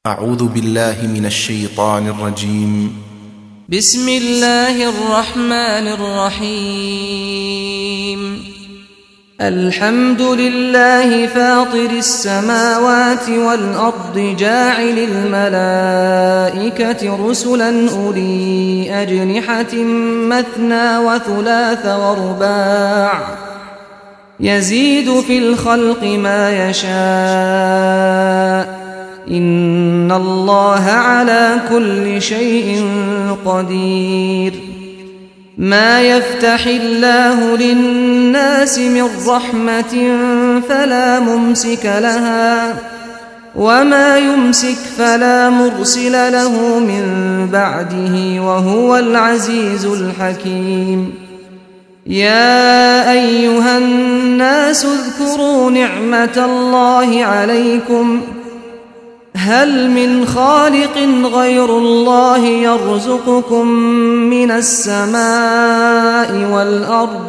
أعوذ بالله من الشيطان الرجيم. بسم الله الرحمن الرحيم. الحمد لله فاطر السماوات والأرض جاعل الملائكة رسلا أولي أجنحة مثنى وثلاث ورباع يزيد في الخلق ما يشاء إن الله على كل شيء قدير. ما يفتح الله للناس من رحمة فلا ممسك لها وما يمسك فلا مرسل له من بعده وهو العزيز الحكيم. يا أيها الناس اذكروا نعمة الله عليكم هل من خالق غير الله يرزقكم من السماء والأرض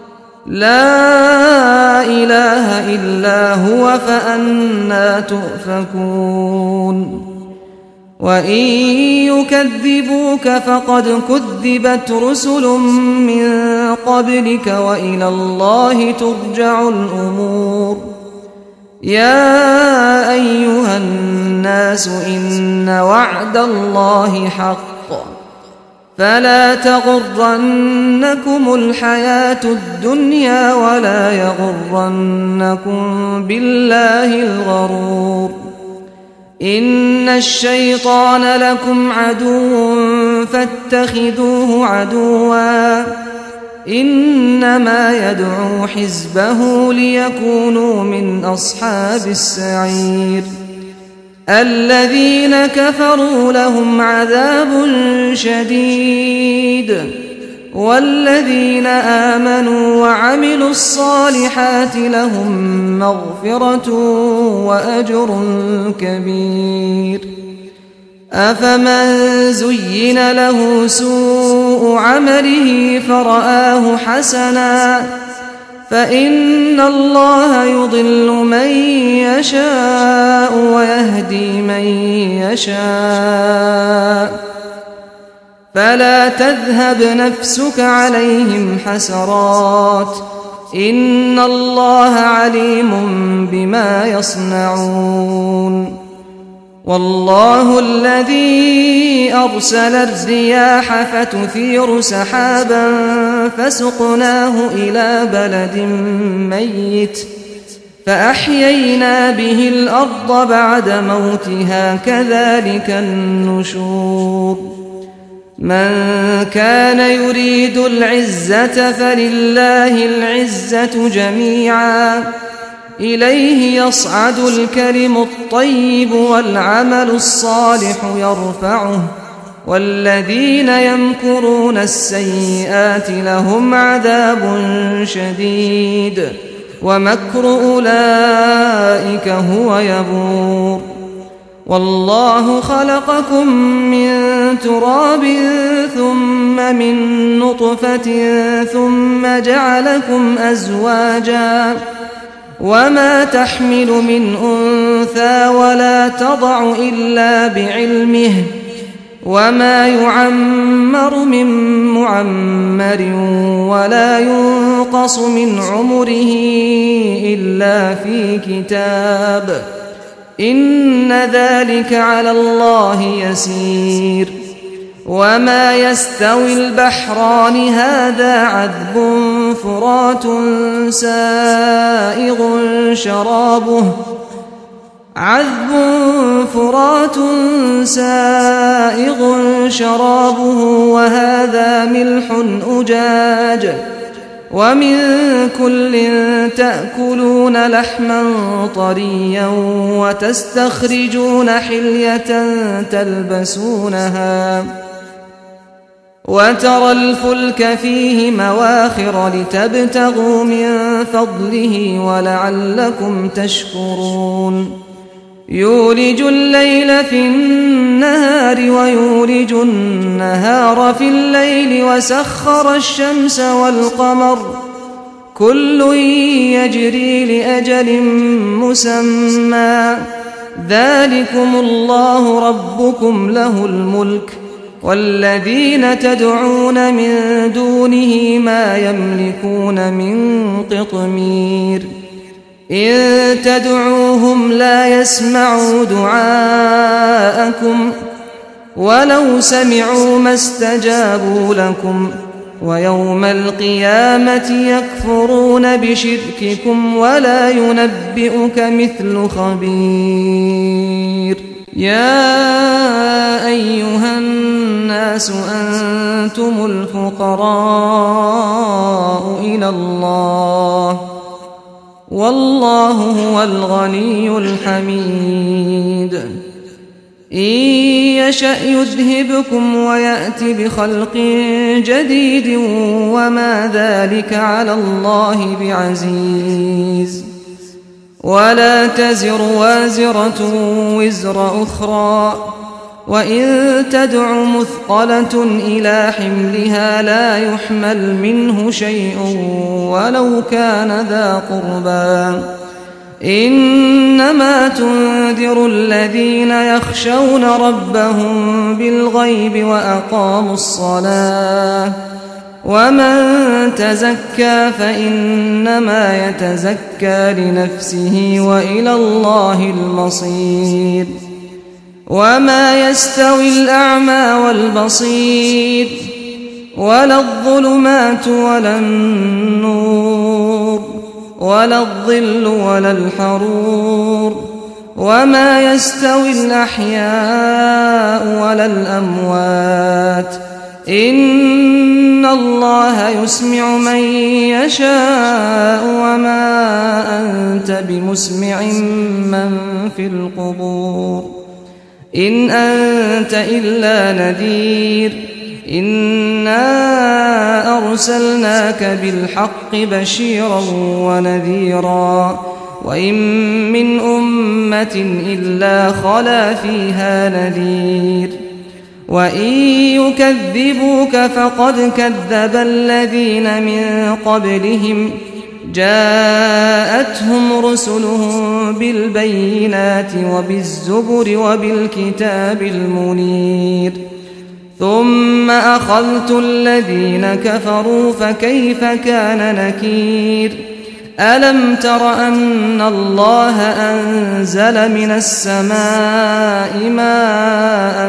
لا إله إلا هو فأنى تؤفكون. وإن يكذبوك فقد كذبت رسل من قبلك وإلى الله ترجع الأمور. يا أيها الناس إن وعد الله حق فلا تغرنكم الحياة الدنيا ولا يغرنكم بالله الغرور. إن الشيطان لكم عدو فاتخذوه عدوا إنما يدعو حزبه ليكونوا من أصحاب السعير. الذين كفروا لهم عذاب شديد والذين آمنوا وعملوا الصالحات لهم مغفرة وأجر كبير. أفمن زين له سوء عمله فرآه حسنا فإن الله يضل من يشاء ويهدي من يشاء فلا تذهب نفسك عليهم حسرات إن الله عليم بما يصنعون. والله الذي أرسل الرياح فتثير سحابا فسقناه إلى بلد ميت فأحيينا به الأرض بعد موتها كذلك النشور. من كان يريد العزة فلله العزة جميعا إليه يصعد الكلم الطيب والعمل الصالح يرفعه والذين يمكرون السيئات لهم عذاب شديد ومكر أولئك هو يبور. والله خلقكم من تراب ثم من نطفة ثم جعلكم أزواجا وما تحمل من أنثى ولا تضع إلا بعلمه وما يعمر من معمر ولا ينقص من عمره إلا في كتاب إن ذلك على الله يسير. وما يستوي البحران هذا عذب فرات سائغ شرابه وهذا ملح أجاج ومن كل تأكلون لحما طريا وتستخرجون حلية تلبسونها وترى الفلك فيه مواخر لتبتغوا من فضله ولعلكم تشكرون. يولج الليل في النهار ويولج النهار في الليل وسخر الشمس والقمر كل يجري لأجل مسمى ذلكم الله ربكم له الملك والذين تدعون من دونه ما يملكون من قطمير إن تدعوهم لا يسمعوا دعاءكم ولو سمعوا ما استجابوا لكم ويوم القيامة يكفرون بشرككم ولا ينبئك مثل خبير يا أيها الناس أنتم الفقراء إلى الله والله هو الغني الحميد إن يشأ يذهبكم ويأت بخلق جديد وما ذلك على الله بعزيز ولا تزر وازرة وزر أخرى وإن تدع مثقلة إلى حملها لا يحمل منه شيء ولو كان ذا قربى إنما تنذر الذين يخشون ربهم بالغيب وأقاموا الصلاة ومن تزكى فإنما يتزكى لنفسه وإلى الله المصير وما يستوي الأعمى والبصير ولا الظلمات ولا النور ولا الظل ولا الحرور وما يستوي الأحياء ولا الأموات إن الله يسمع من يشاء وما أنت بمسمع من في القبور إن أنت إلا نذير إنا أرسلناك بالحق بشيرا ونذيرا وإن من أمة إلا خلا فيها نذير وإن يكذبوك فقد كذب الذين من قبلهم جاءتهم رسلهم بالبينات وبالزبر وبالكتاب المنير ثم أخذت الذين كفروا فكيف كان نكير ألم تر أن الله أنزل من السماء ماء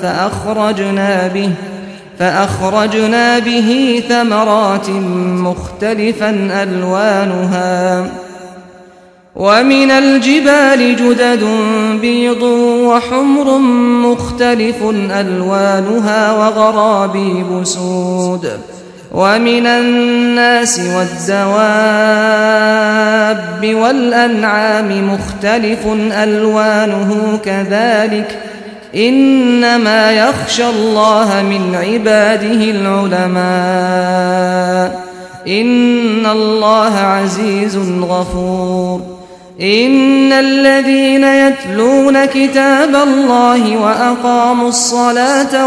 فأخرجنا به ثمرات مختلفا ألوانها ومن الجبال جدد بيض وحمر مختلف ألوانها وغرابيب سود ومن الناس والدواب والأنعام مختلف ألوانه كذلك إنما يخشى الله من عباده العلماء إن الله عزيز غفور إن الذين يتلون كتاب الله وأقاموا الصلاة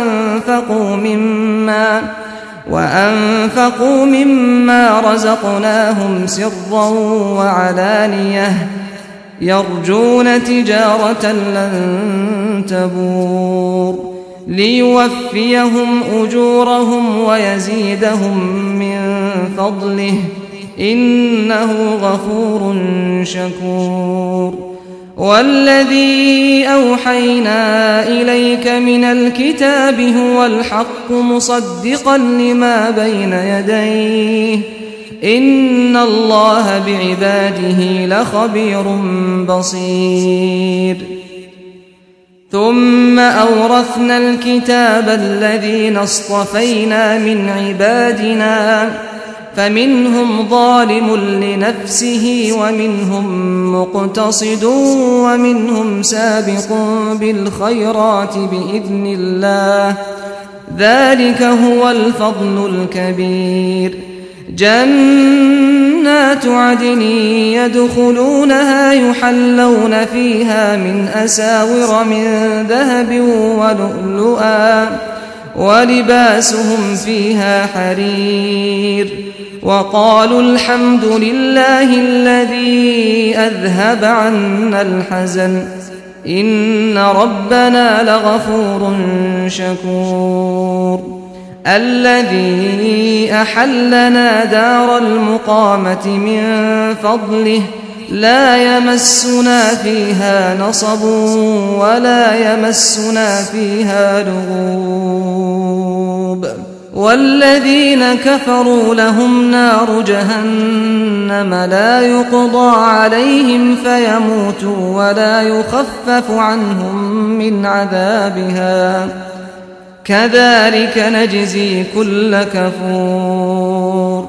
وأنفقوا مما رزقناهم سرا وعلانية يرجون تجارة لن تبور ليوفيهم أجورهم ويزيدهم من فضله إنه غفور شكور والذي أوحينا إليك من الكتاب هو الحق مصدقا لما بين يديه إن الله بعباده لخبير بصير ثم أورثنا الكتاب الذين اصطفينا من عبادنا فمنهم ظالم لنفسه ومنهم مقتصد ومنهم سابق بالخيرات بإذن الله ذلك هو الفضل الكبير جنات عدن يدخلونها يحلون فيها من أساور من ذهب ولؤلؤا ولباسهم فيها حرير وقالوا الحمد لله الذي أذهب عنا الحزن إن ربنا لغفور شكور الذي أحلنا دار المقامة من فضله لا يمسنا فيها نصب ولا يمسنا فيها لغوب والذين كفروا لهم نار جهنم لا يقضى عليهم فيموتوا ولا يخفف عنهم من عذابها كذلك نجزي كل كفور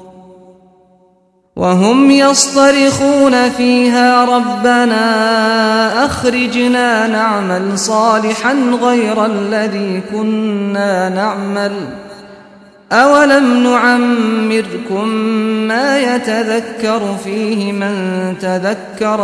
وهم يصطرخون فيها ربنا أخرجنا نعمل صالحا غير الذي كنا نعمل أولم نعمركم ما يتذكر فيه من تذكر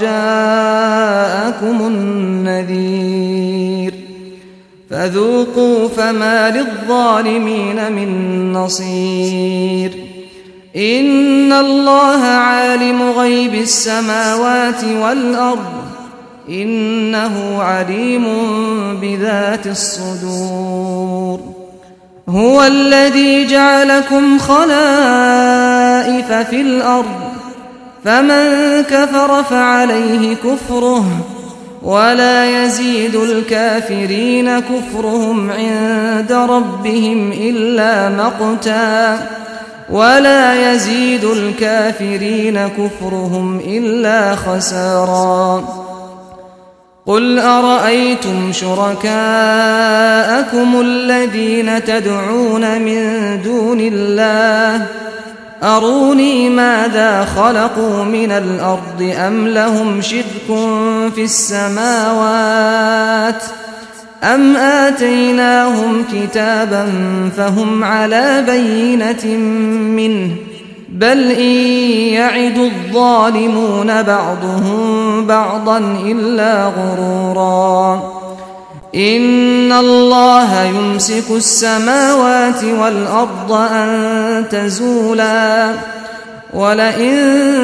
وجاءكم النذير فذوقوا فما للظالمين من نصير إن الله عالم غيب السماوات والأرض إنه عليم بذات الصدور هو الذي جعلكم خلائف في الأرض فمن كفر فعليه كفره ولا يزيد الكافرين كفرهم عند ربهم إلا مقتا ولا يزيد الكافرين كفرهم إلا خسارا قل أرأيتم شركاءكم الذين تدعون من دون الله أروني ماذا خلقوا من الأرض أم لهم شرك في السماوات أم آتيناهم كتابا فهم على بينة منه بل إن يعد الظالمون بعضهم بعضا إلا غرورا إن الله يمسك السماوات والأرض أن تزولا ولئن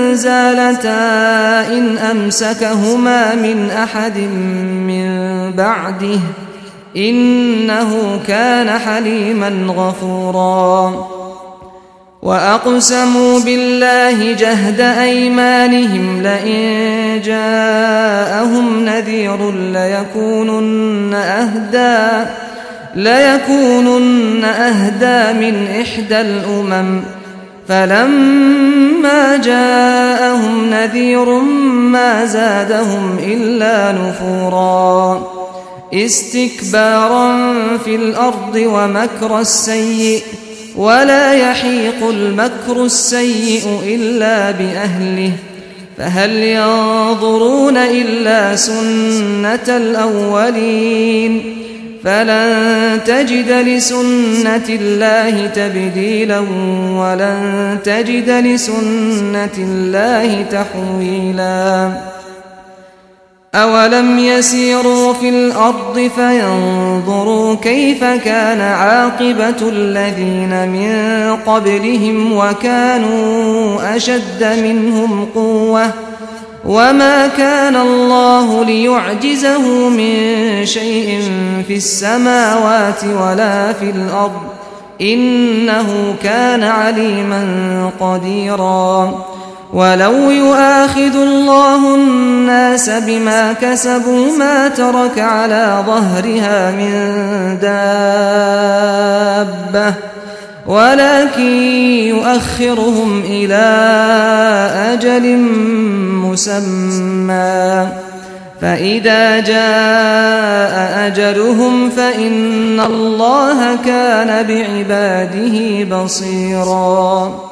زالتا إن أمسكهما من أحد من بعده إنه كان حليما غفورا وأقسموا بالله جهد أيمانهم لئن جاءهم نذير ليكونن أهدى من إحدى الأمم فلما جاءهم نذير ما زادهم إلا نفورا استكبارا في الأرض ومكر السيء ولا يحيق المكر السيء إلا بأهله فهل ينظرون إلا سنة الأولين فلن تجد لسنة الله تبديلا ولن تجد لسنة الله تحويلا أولم يسيروا في الأرض فينظروا كيف كان عاقبة الذين من قبلهم وكانوا أشد منهم قوة وما كان الله ليعجزه من شيء في السماوات ولا في الأرض إنه كان عليما قديرا ولو يؤاخذ الله الناس بما كسبوا ما ترك على ظهرها من دابة ولكن يؤخرهم إلى أجل مسمى فإذا جاء أجلهم فإن الله كان بعباده بصيرا